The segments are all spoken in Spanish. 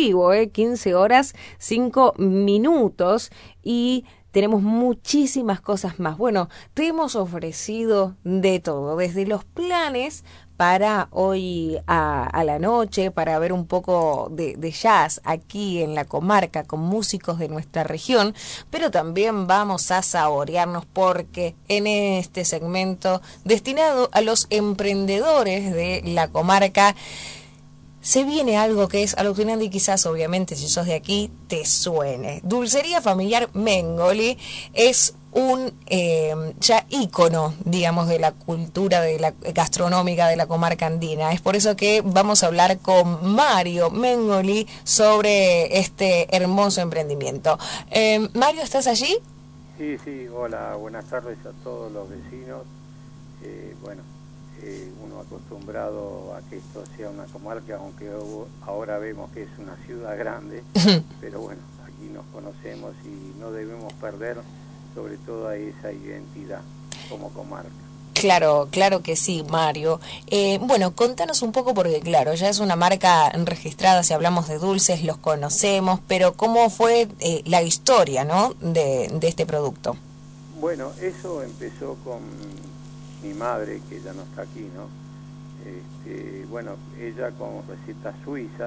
vivo, 15 horas, 5 minutos y tenemos muchísimas cosas más. Bueno, te hemos ofrecido de todo, desde los planes para hoy a la noche, para ver un poco de jazz aquí en la comarca con músicos de nuestra región, pero también vamos a saborearnos porque en este segmento destinado a los emprendedores de la comarca se viene algo que es alucinante y quizás obviamente si sos de aquí te suene. Dulcería Familiar Mengoli es un ya ícono, digamos, de la cultura de la gastronómica de la comarca andina. Es por eso que vamos a hablar con Mario Mengoli sobre este hermoso emprendimiento. Mario, ¿estás allí? Sí, hola, buenas tardes a todos los vecinos. Uno acostumbrado a que esto sea una comarca, aunque ahora vemos que es una ciudad grande, pero bueno, aquí nos conocemos y no debemos perder sobre todo esa identidad como comarca. Claro, claro que sí, Mario. Bueno, contanos un poco porque, claro, ya es una marca registrada, si hablamos de dulces, los conocemos, pero ¿cómo fue la historia, ¿no?, de este producto? Bueno, eso empezó con mi madre, que ya no está aquí, ¿no? Ella con recetas suizas.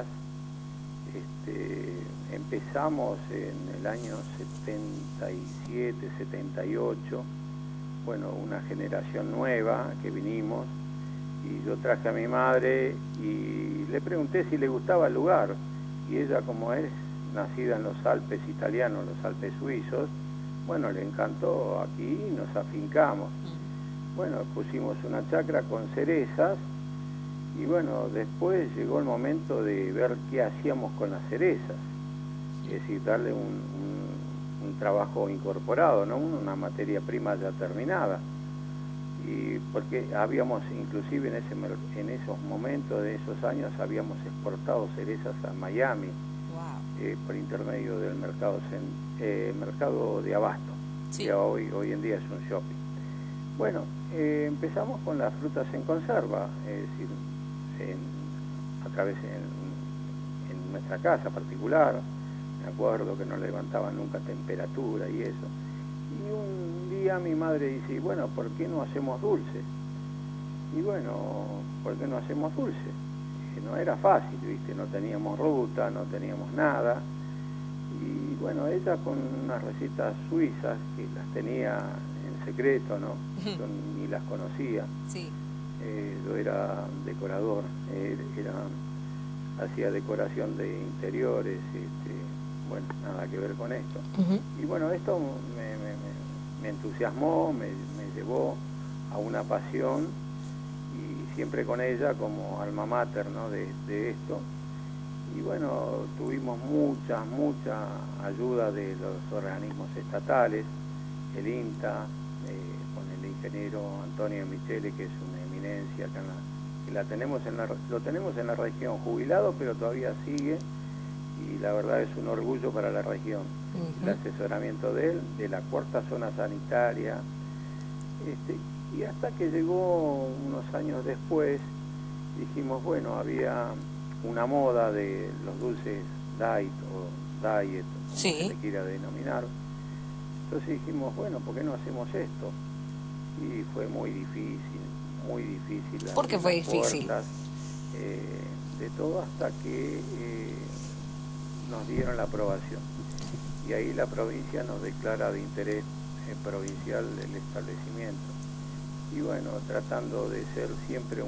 Empezamos en el año 77, 78, bueno, una generación nueva que vinimos, y yo traje a mi madre y le pregunté si le gustaba el lugar, y ella, como es nacida en los Alpes italianos, los Alpes suizos, bueno, le encantó aquí y nos afincamos. Bueno, pusimos una chacra con cerezas y bueno, después llegó el momento de ver qué hacíamos con las cerezas, es decir, darle un trabajo incorporado, ¿no?, una materia prima ya terminada. Y porque habíamos, inclusive en esos momentos, de esos años, habíamos exportado cerezas a Miami. Wow. Por intermedio del mercado de abasto, sí, que hoy en día es un shopping. Bueno, empezamos con las frutas en conserva, es decir, a través en nuestra casa particular. Me acuerdo que no levantaban nunca temperatura y eso. Y un día mi madre dice, bueno, ¿por qué no hacemos dulce? Y bueno, ¿por qué no hacemos dulce? No era fácil, ¿viste? No teníamos ruta, no teníamos nada. Y bueno, ella con unas recetas suizas que las tenía en secreto, ¿no? Yo ni las conocía. Sí. Yo era decorador, hacía decoración de interiores, bueno, nada que ver con esto. Y bueno, esto me entusiasmó, me llevó a una pasión, y siempre con ella como alma mater, ¿no?, de esto. Y bueno, tuvimos mucha ayuda de los organismos estatales, el INTA, con el ingeniero Antonio Michele, que es una eminencia acá que lo tenemos en la región, jubilado, pero todavía sigue, y la verdad es un orgullo para la región. El asesoramiento de él, de la cuarta zona sanitaria, y hasta que llegó unos años después, dijimos, bueno, había una moda de los dulces diet o diet, sí, como se le quiera denominar. Entonces dijimos, bueno, ¿por qué no hacemos esto? Y fue muy difícil. ¿Por qué fue difícil? Puertas, de todo, hasta que nos dieron la aprobación. Y ahí la provincia nos declara de interés provincial el establecimiento. Y bueno, tratando de ser siempre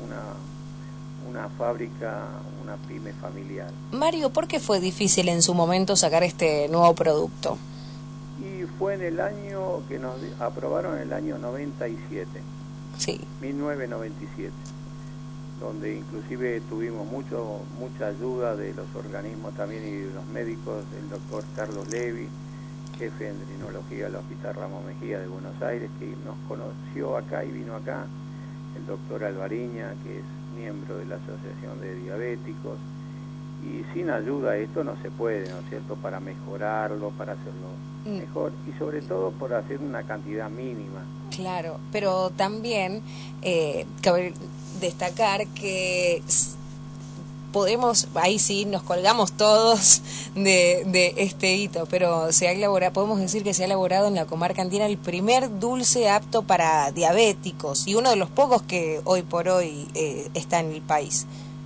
una fábrica, una pyme familiar. Mario, ¿por qué fue difícil en su momento sacar este nuevo producto? Y fue en el año que nos aprobaron, en el año 97. Sí. 1997. Donde inclusive tuvimos mucha ayuda de los organismos también y de los médicos, del doctor Carlos Levi, jefe de endocrinología del Hospital Ramón Mejía de Buenos Aires, que nos conoció acá y vino acá, el doctor Alvariña, que es miembro de la Asociación de Diabéticos, y sin ayuda esto no se puede, ¿no es cierto?, para mejorarlo, para hacerlo mejor, y sobre todo por hacer una cantidad mínima. Claro, pero también cabe destacar que ahí sí, nos colgamos todos de este hito, pero podemos decir que se ha elaborado en la comarca andina el primer dulce apto para diabéticos y uno de los pocos que hoy por hoy está en el país.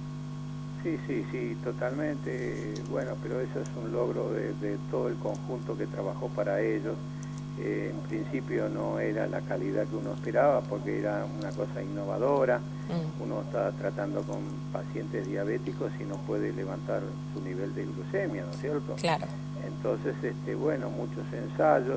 Sí, totalmente. Bueno, pero eso es un logro de todo el conjunto que trabajó para ellos. En principio no era la calidad que uno esperaba porque era una cosa innovadora. Uno está tratando con pacientes diabéticos y no puede levantar su nivel de glucemia, ¿no es cierto? Claro. Entonces, bueno, muchos ensayos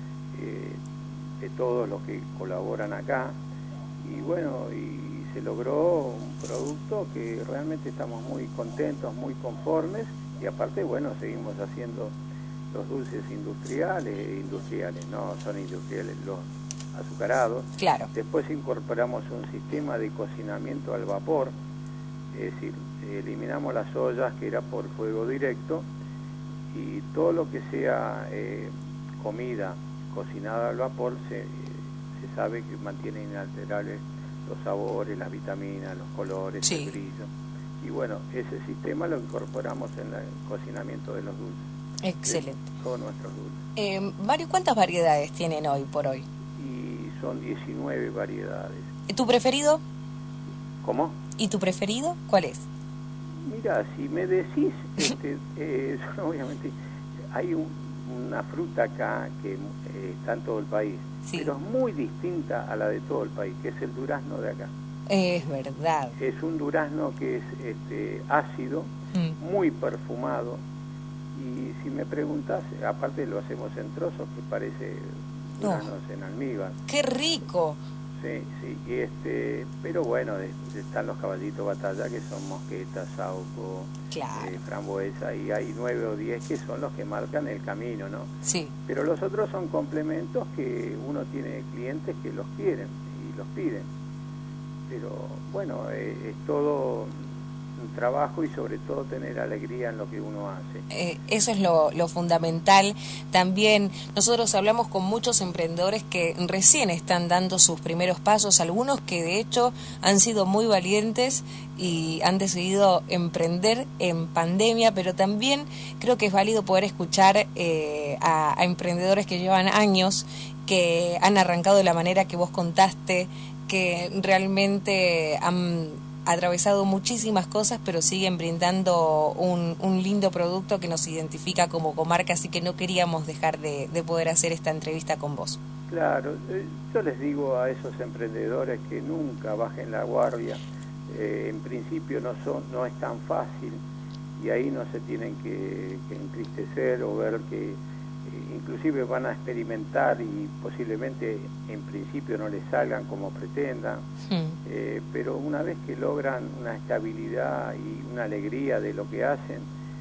de todos los que colaboran acá y bueno, y se logró un producto que realmente estamos muy contentos, muy conformes y aparte, bueno, seguimos haciendo los dulces industriales, no son industriales, los azucarados. Claro. Después incorporamos un sistema de cocinamiento al vapor, es decir, eliminamos las ollas que era por fuego directo y todo lo que sea comida cocinada al vapor se sabe que mantiene inalterables los sabores, las vitaminas, los colores, sí. El brillo. Y bueno, ese sistema lo incorporamos en el cocinamiento de los dulces. Excelente. Todos nuestros dulces. Mario, ¿cuántas variedades tienen hoy por hoy? Y son 19 variedades. ¿Tu preferido? ¿Cómo? ¿Y tu preferido? ¿Cuál es? Mira, si me decís, obviamente, hay una fruta acá que está en todo el país, sí. Pero es muy distinta a la de todo el país, que es el durazno de acá. Es verdad. Es un durazno que es ácido, muy perfumado, y si me preguntas, aparte lo hacemos en trozos que parece duraznos en almíbar. ¡Qué rico! Sí, pero bueno, están los caballitos batalla que son mosqueta, sauco, claro. Frambuesa, y hay 9 o 10 que son los que marcan el camino, ¿no? Sí. Pero los otros son complementos que uno tiene clientes que los quieren y los piden. Pero bueno, es todo un trabajo y sobre todo tener alegría en lo que uno hace. Eso es lo fundamental. También nosotros hablamos con muchos emprendedores que recién están dando sus primeros pasos, algunos que de hecho han sido muy valientes y han decidido emprender en pandemia, pero también creo que es válido poder escuchar a emprendedores que llevan años, que han arrancado de la manera que vos contaste, que realmente han atravesado muchísimas cosas, pero siguen brindando un lindo producto que nos identifica como comarca, así que no queríamos dejar de poder hacer esta entrevista con vos. Claro, yo les digo a esos emprendedores que nunca bajen la guardia, en principio no es tan fácil y ahí no se tienen que entristecer o ver que inclusive van a experimentar y posiblemente en principio no les salgan como pretendan, pero una vez que logran una estabilidad y una alegría de lo que hacen,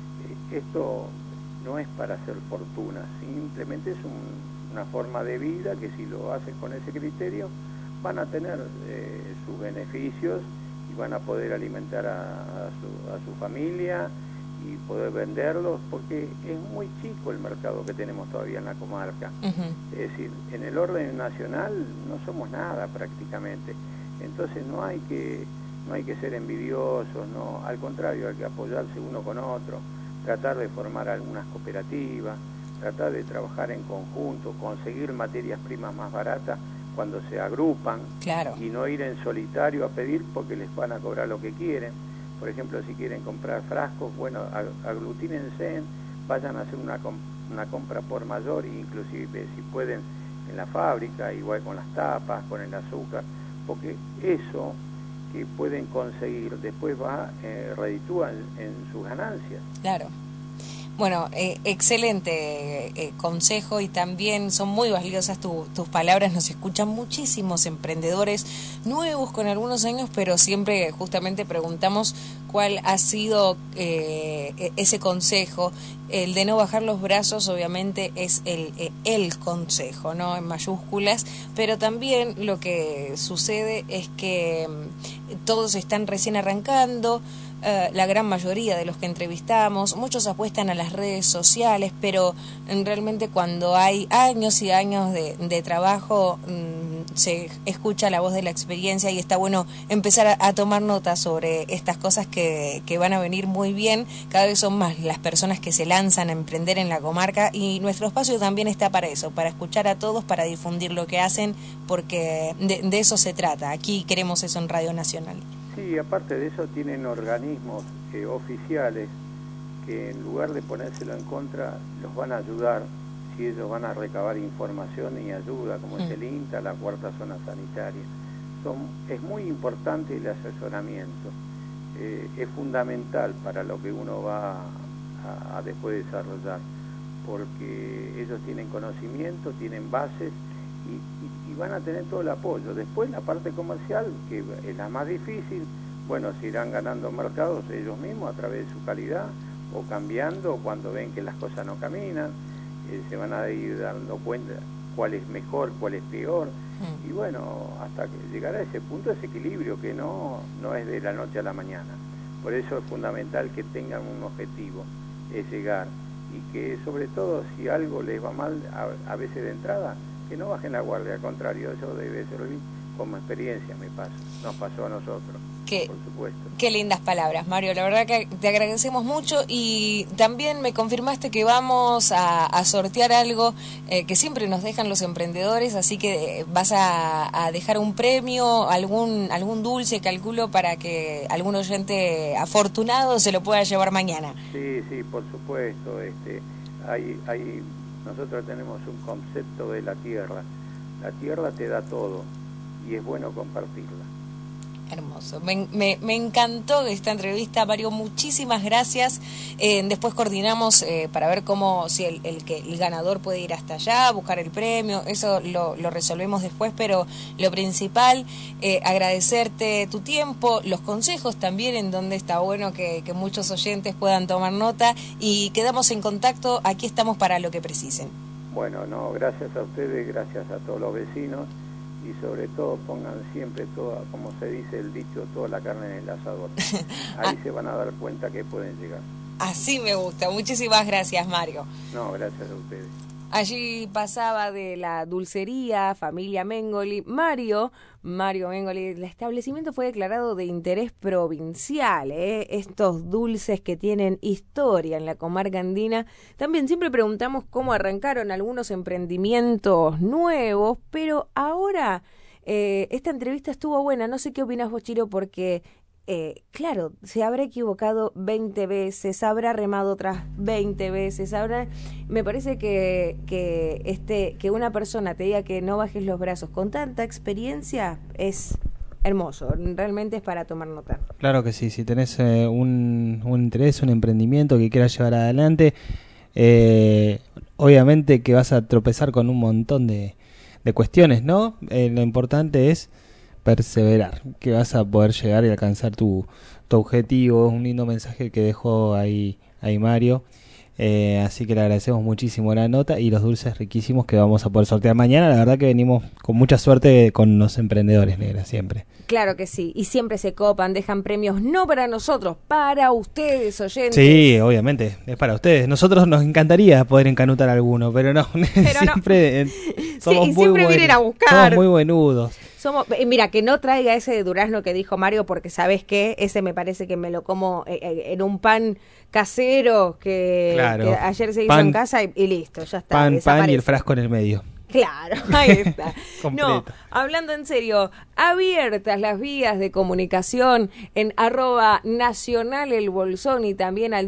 esto no es para hacer fortuna, simplemente es una forma de vida que si lo hacen con ese criterio van a tener sus beneficios y van a poder alimentar a su familia y poder venderlos, porque es muy chico el mercado que tenemos todavía en la comarca. Es decir, en el orden nacional no somos nada prácticamente, entonces no hay que ser envidiosos, no, al contrario, hay que apoyarse uno con otro, tratar de formar algunas cooperativas, tratar de trabajar en conjunto, conseguir materias primas más baratas cuando se agrupan, claro. Y no ir en solitario a pedir porque les van a cobrar lo que quieren. Por ejemplo, si quieren comprar frascos, bueno, aglutínense, vayan a hacer una compra por mayor, inclusive si pueden en la fábrica, igual con las tapas, con el azúcar, porque eso que pueden conseguir después va reditúa en sus ganancias. Claro. Bueno, excelente consejo y también son muy valiosas tus palabras. Nos escuchan muchísimos emprendedores nuevos con algunos años, pero siempre justamente preguntamos cuál ha sido ese consejo. El de no bajar los brazos obviamente es el consejo, ¿no? En mayúsculas, pero también lo que sucede es que todos están recién arrancando. La gran mayoría de los que entrevistamos, muchos apuestan a las redes sociales, pero realmente cuando hay años y años de trabajo se escucha la voz de la experiencia y está bueno empezar a tomar nota sobre estas cosas que van a venir muy bien. Cada vez son más las personas que se lanzan a emprender en la comarca y nuestro espacio también está para eso, para escuchar a todos, para difundir lo que hacen, porque de eso se trata. Aquí queremos eso en Radio Nacional. Sí, aparte de eso tienen organismos oficiales que en lugar de ponérselo en contra, los van a ayudar si ellos van a recabar información y ayuda, como es el INTA, la Cuarta Zona Sanitaria. Es muy importante el asesoramiento, es fundamental para lo que uno va a después desarrollar, porque ellos tienen conocimiento, tienen bases y van a tener todo el apoyo. Después la parte comercial, que es la más difícil, bueno, se irán ganando mercados ellos mismos a través de su calidad, o cambiando cuando ven que las cosas no caminan, se van a ir dando cuenta cuál es mejor, cuál es peor, y bueno, hasta que llegar a ese punto, ese equilibrio que no es de la noche a la mañana. Por eso es fundamental que tengan un objetivo, es llegar, y que sobre todo si algo les va mal, a veces de entrada, que no bajen la guardia, al contrario, eso debe servir como experiencia, nos pasó a nosotros. Por supuesto. Qué lindas palabras, Mario. La verdad que te agradecemos mucho y también me confirmaste que vamos a sortear algo que siempre nos dejan los emprendedores, así que vas a dejar un premio, algún dulce, calculo, para que algún oyente afortunado se lo pueda llevar mañana. Sí, por supuesto. Nosotros tenemos un concepto de la tierra. La tierra te da todo y es bueno compartirla. Hermoso, me encantó esta entrevista, Mario, muchísimas gracias. Después coordinamos para ver si el ganador puede ir hasta allá, buscar el premio, eso lo resolvemos después, pero lo principal, agradecerte tu tiempo, los consejos también, en donde está bueno que muchos oyentes puedan tomar nota, y quedamos en contacto, aquí estamos para lo que precisen. Bueno, gracias a ustedes, gracias a todos los vecinos. Y sobre todo pongan siempre toda, como se dice el dicho, toda la carne en el asador. Ahí se van a dar cuenta que pueden llegar. Así me gusta. Muchísimas gracias, Mario. Gracias a ustedes. Allí pasaba de la dulcería Familia Mengoli, Mario Mengoli. El establecimiento fue declarado de interés provincial. Estos dulces que tienen historia en la comarca andina. También siempre preguntamos cómo arrancaron algunos emprendimientos nuevos, pero ahora esta entrevista estuvo buena. No sé qué opinas vos, Chiro, porque claro, se habrá equivocado 20 veces, habrá remado otras 20 veces, me parece que una persona te diga que no bajes los brazos con tanta experiencia es hermoso, realmente es para tomar nota. Claro que sí, si tenés un interés, un emprendimiento que quieras llevar adelante, obviamente que vas a tropezar con un montón de cuestiones, ¿no? Lo importante es perseverar, que vas a poder llegar y alcanzar tu objetivo. Es un lindo mensaje que dejó ahí Mario, así que le agradecemos muchísimo la nota y los dulces riquísimos que vamos a poder sortear mañana. La verdad que venimos con mucha suerte con los emprendedores, Negra, siempre. Claro que sí, y siempre se copan, dejan premios no para nosotros, para ustedes, oyentes. Sí, obviamente, es para ustedes. Nosotros nos encantaría poder encanutar alguno, pero no, siempre somos muy buenos, vienen a buscar. Somos muy buenudos. Mira, que no traiga ese de durazno que dijo Mario, porque ¿sabes qué? Ese me parece que me lo como en un pan casero que ayer se hizo en casa y listo, ya está. Pan y el frasco en el medio. Claro, ahí está. No, hablando en serio, abiertas las vías de comunicación en @Nacional El Bolsón y también al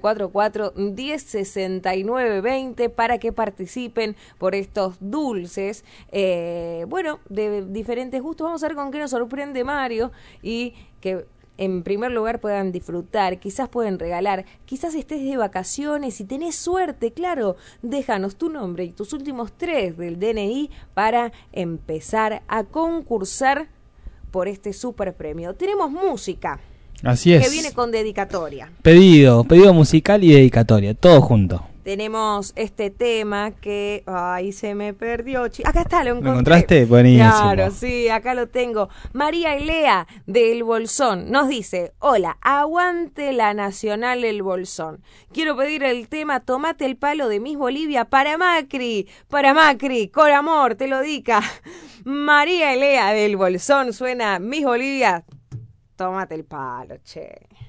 2944-106920 para que participen por estos dulces, de diferentes gustos. Vamos a ver con qué nos sorprende Mario y que en primer lugar puedan disfrutar, quizás pueden regalar, quizás estés de vacaciones y tenés suerte, claro, déjanos tu nombre y tus últimos 3 del DNI para empezar a concursar por este super premio. Tenemos música. Así es. Que viene con dedicatoria. Pedido musical y dedicatoria, todo junto. tenemos este tema que... Ay, se me perdió. Acá está, lo encontré. ¿Lo encontraste? Buenísimo. Claro, sí, acá lo tengo. María Elea del Bolsón nos dice: hola, aguante la Nacional El Bolsón. Quiero pedir el tema Tomate el palo de Miss Bolivia para Macri, con amor, te lo dica. María Elea del Bolsón, suena Miss Bolivia, tómate el palo, che.